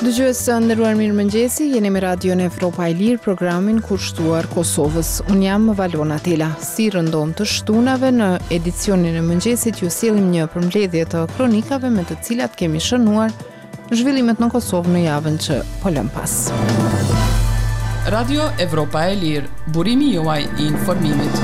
Dëgjues të nderuar, mirëmëngjesi, jeni me Radion Evropa e Lirë, programin kushtuar Kosovës. Unë jam Valona Tela. Si rëndom të shtunave në edicionin e mëngjesit ju sjellim një përmbledhje të kronikave me të cilat kemi shënuar zhvillimet në Kosovë në javën që po lëm pas. Radio Evropa e Lirë, burimi juaj I informimit.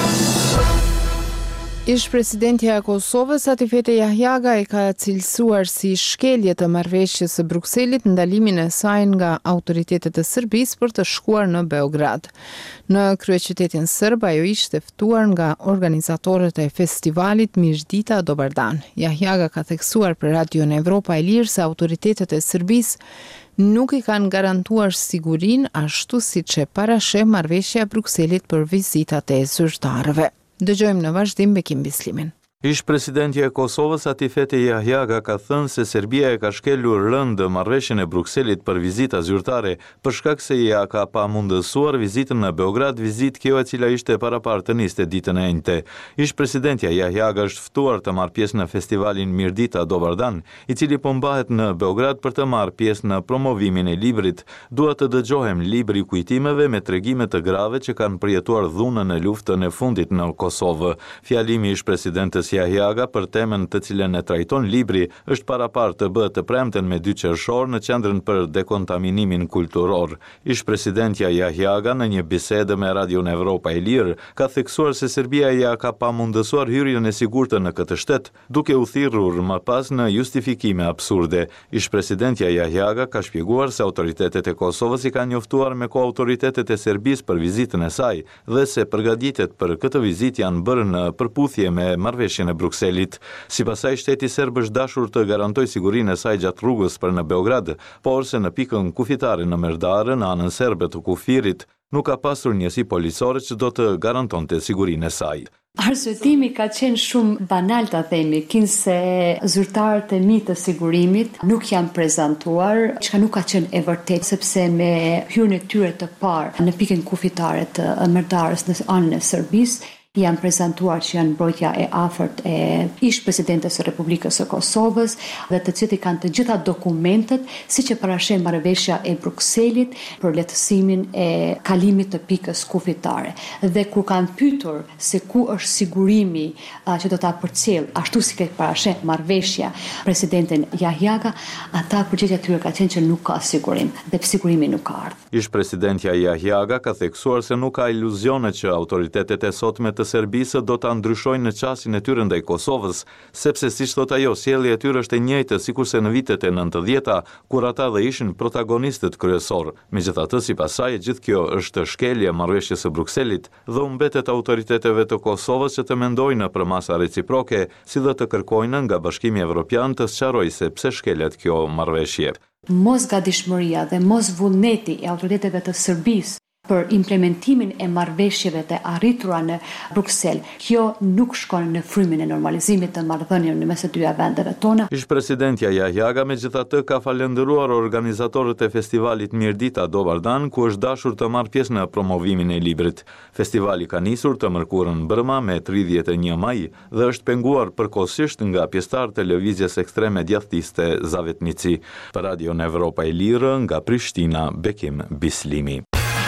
Ish presidentja e Kosovës, Atifete Jahjaga, e ka cilësuar si shkelje të marrëveshjes së Brukselit ndalimin e saj nga autoritetet e Serbisë për të shkuar në Beograd. Në kryeqytetin serb, ajo ishte ftuar nga organizatorët e festivalit Mirdita Dobardan. Jahjaga ka theksuar për Radion Evropa e Lirë se autoritetet e Serbisë nuk I kanë garantuar sigurinë ashtu siç e parasheh marrëveshja e Brukselit për vizitat e zyrtarëve. Dëgjojmë në vazhdim Bekim Bislimin. Ish presidentja e Kosovës Atifete Jahjaga ka thënë se Serbia e ka shkelur rënd marrëveshjen e Brukselit për vizita zyrtare për shkak se ja ka pamundësuar vizitën në Beograd, vizitë kjo e cila ishte paraparë të niste ditën e njëjtë. Ish presidentja Jahjaga është ftuar të marrë pjesë në festivalin Mirdita Dobardan, I cili po mbahet në Beograd për të marrë pjesë në promovimin e librit. Dua të dëgjohem libri I kujtimeve me tregime të grave që kanë përjetuar dhunën e luftën e fundit në Kosovë. Fjalimi I ish presidentës Jahjaga për temën të cilën e trajton libri është paraparë të bëhet të premten me 2 qershor në qendrën për dekontaminimin kulturor. Ish presidentja Jahjaga në një bisedë me Radion Evropa e Lirë ka theksuar se Serbia ja ka pamundësuar hyrjen e sigurtë në këtë shtet, duke u thirrur më pas në justifikime absurde. Ish presidentja Jahjaga ka shpjeguar se autoritetet e Kosovës I kanë njoftuar me autoritetet e Serbisë për vizitën e saj dhe se përgatitjet për këtë vizitë janë bërë në përputhje me marrëveshjen e Brukselit. Sipas saj, shteti serb është dashur të garantojë sigurinë e saj gjatë rrugës për në Beograd, por se në pikën kufitare në Merdare, në anën serbe të kufirit, nuk ka pasur njësi policore që do të garantonte sigurinë e saj. Arsyetimi ka qenë shumë banal ta themi, kinse zyrtarët e mi të sigurimit nuk janë prezantuar, çka nuk ka qenë e vërtetë, sepse me hyrjen e tyre të parë në pikën kufitare të Merdarës në anën e Serbisë, janë prezantuar që janë mbrojtja e afërt e ish presidentes së Republikës së Kosovës dhe të cilët kanë të gjitha dokumentet siç e parasheh marrëveshja e Brukselit për lehtësimin e kalimit të pikës kufitare. Dhe kur kanë pyetur se ku është sigurimi që do ta përcjell ashtu si që parasheh marrëveshja presidenten Jahjaga, ata përgjigjja e tyre ka qenë që nuk ka sigurim dhe sigurimi nuk ka ardhur. Ish presidentja Jahjaga ka theksuar se nuk ka iluzione që autoritetet e sotme të Serbisë do ta ndryshojnë në qasjen e tyre ndaj Kosovës, sepse siç thot ajo, sjellja e tyre është e njëjtë sikurse në vitet e 90-ta, kur ata dhe ishin protagonistët kryesor. Megjithatë, sipas saj, gjithë kjo është shkelje marrëveshjes së Brukselit dhe u mbetet autoriteteve të Kosovës që të mendojnë për masa reciproke, si dhe të kërkojnë nga Bashkimi Evropian të sqarojë se pse shkelet kjo marrëveshje. Mos gatishmëria dhe mos vullneti e autoriteteve të Serbisë për implementimin e marrëveshjeve të arritura në Bruksel, kjo nuk shkon në frymin e normalizimit të marrëdhënieve mes së dyja vendeve tona. Ish presidentja Jahjaga megjithatë ka falendëruar organizatorët e festivalit Mirdita Dobardan, ku është dashur të marrë pjesë në promovimin e librit. Festivali ka nisur të mërkurën brëma me 31 maj dhe është penguar përkohësisht nga pjesëtar të lëvizjes ekstreme djathtiste Zavetnici. Për Radion Evropa e Lirë nga Prishtina, Bekim Bislimi.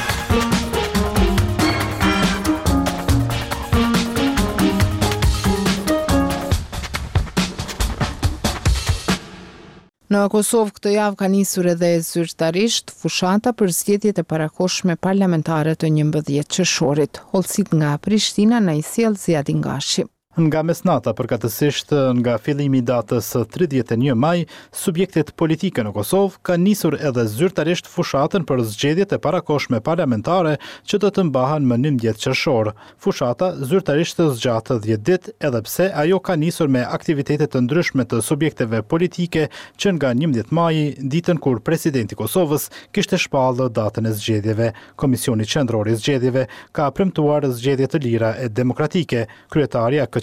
Në Kosovë këtë javë ka nisur edhe zyrtarisht fushata për zgjedhjet e parakohshme parlamentare të 11 qershorit. Hollësit nga Prishtina na I sjell Ziadin Gashi. Nga mesnata, përkatësisht nga fillimi I datës 31 maj, subjektet politike në Kosovë kanë nisur edhe zyrtarisht fushatën për zgjedhjet e parakohshme parlamentare që do të mbahen më 11 qershor. Fushata zyrtarisht zgjatë 10 ditë, edhe pse ajo ka nisur me aktivitete të ndryshme të subjekteve politike që nga 11 maji, ditën kur presidenti I Kosovës kishte shpallë datën e zgjedhjeve. Komisioni Qendror I Zgjedhjeve ka premtuar zgjedhje të lira e demokratike. Kryetaria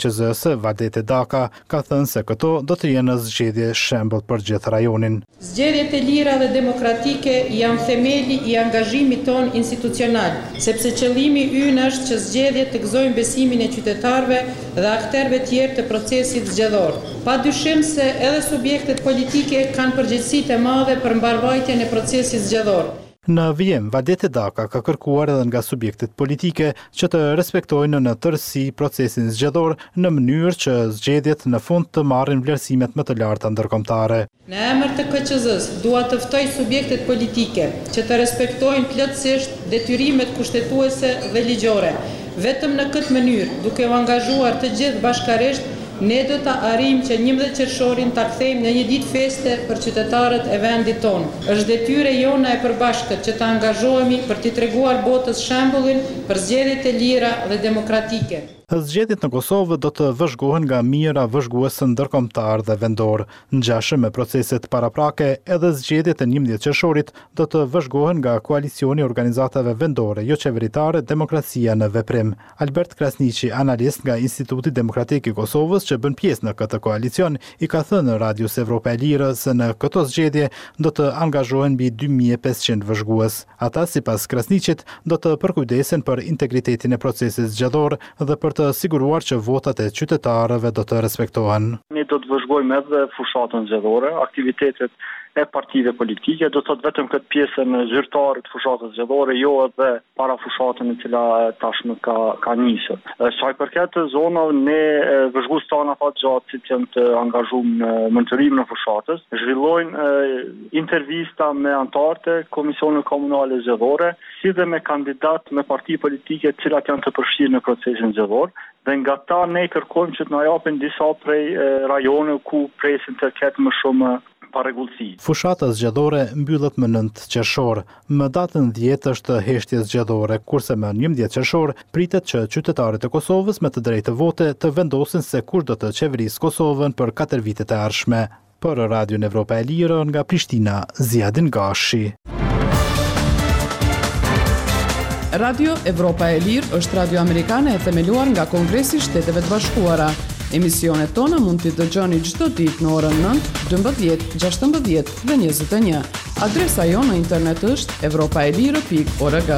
PQZ-s Vadete Daka ka thënë se këto do të jenë zgjedhje shembull për gjithë rajonin. Zgjedhjet e lira dhe demokratike janë themeli i angazhimit ton institucional, sepse qëllimi ynë është që zgjedhjet të gëzojnë besimin e qytetarëve dhe akterëve tjerë të procesit zgjedhor. Padyshim se edhe subjektet politike kanë përgjegjësitë e madhe për mbarvajtjen e procesit zgjedhor. Në vijim, Vadete Daka ka kërkuar edhe nga subjektet politike që të respektojnë në tërësi procesin zgjedhor në mënyrë që zgjedhjet në fund të marrin vlerësimet më të larta ndërkombëtare. Në emër të KQZ-s, dua të ftoj subjektet politike që të respektojnë plotësisht detyrimet kushtetuese dhe ligjore. Vetëm në këtë mënyrë, duke u angazhuar të gjithë bashkërisht, ne do të arrijmë që 11 qershorin ta kthejmë në një ditë feste për qytetarët e vendit tonë. Është detyrë jona e përbashkët që të angazhohemi për t'i treguar botës shembullin për zgjedhjet e lira dhe demokratike. Zgjedhjet në Kosovë do të vëzhgohen nga mijëra vëzhgues ndërkombëtar dhe vendor. Ngjashëm me proceset paraprake, edhe zgjedhjet e 11 qershorit do të vëzhgohen nga koalicioni i organizatave vendore jo qeveritare Demokracia në Veprim. Albert Krasniqi, analist nga Instituti Demokratik i Kosovës që bën pjesë në këtë koalicion, i ka thënë Radios Evropa e Lirë se në këto zgjedhje do të angazhohen mbi 2500 vëzhgues. Ata, sipas Krasniqit, do të përkujdesen për integritetin e procesit zgjedhor dhe për të siguruar që votat e qytetarëve do të respektohen. Ne do të vëzhgojmë edhe fushatën zgjedhore, aktivitetet e partive politike, do të thotë vetëm këtë pjesën zyrtare të fushatës zgjedhore, jo edhe para fushatën e cila tashmë ka nisur. Sa i përket zonave, ne vëzhgues tona pa gjatë që janë të angazhuar në monitorim në fushatës, zhvillojnë intervista me anëtarët e Komisionit Komunal zgjedhore, si dhe me kandidat me parti politike të cilat janë të përfshirë në procesin zgjedhor. Dhe nga ta ne kërkojmë që të na japin disa prej rajone ku presin të ketë më shumë parregullsi. Fushata zgjedhore mbyllet më 9 qershor. Më datën 10 është heshtja zgjedhore, kurse më 11 qershor pritet që qytetarët e Kosovës me të drejtë vote të vendosin se kush do të qeverisë Kosovën për 4 vitet e ardhshme. Për Radion Evropa e Lirë nga Prishtina, Ziadin Gashi. Radio Evropa e Lirë është radio amerikane e themeluar nga Kongresi i Shteteve të Bashkuara. Emisionet tona mund t'i dëgjoni çdo ditë në orën 9, 12, 16 dhe 21. Adresa jonë në internet është evropaelire.org.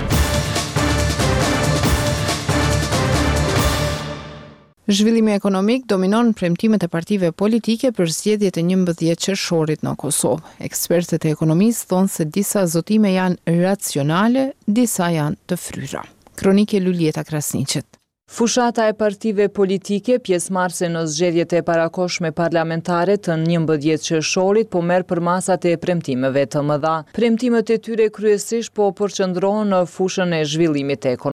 Zhvillimi ekonomik dominon premtimet e partive politike për zgjedhjet e 11 qershorit në Kosovë. Ekspertët e ekonomisë thonë se disa zotime janë racionale, disa janë të fryra. Kronike Lulieta Krasniqit. Fushata e partive politike pjesëmarrëse në zgjedhjet e parakohshme parlamentare të 11 qershorit po merr për masat e premtimeve të mëdha. Premtimet e tyre kryesisht po përqendrohen në fushën e zhvillimit ekonomik.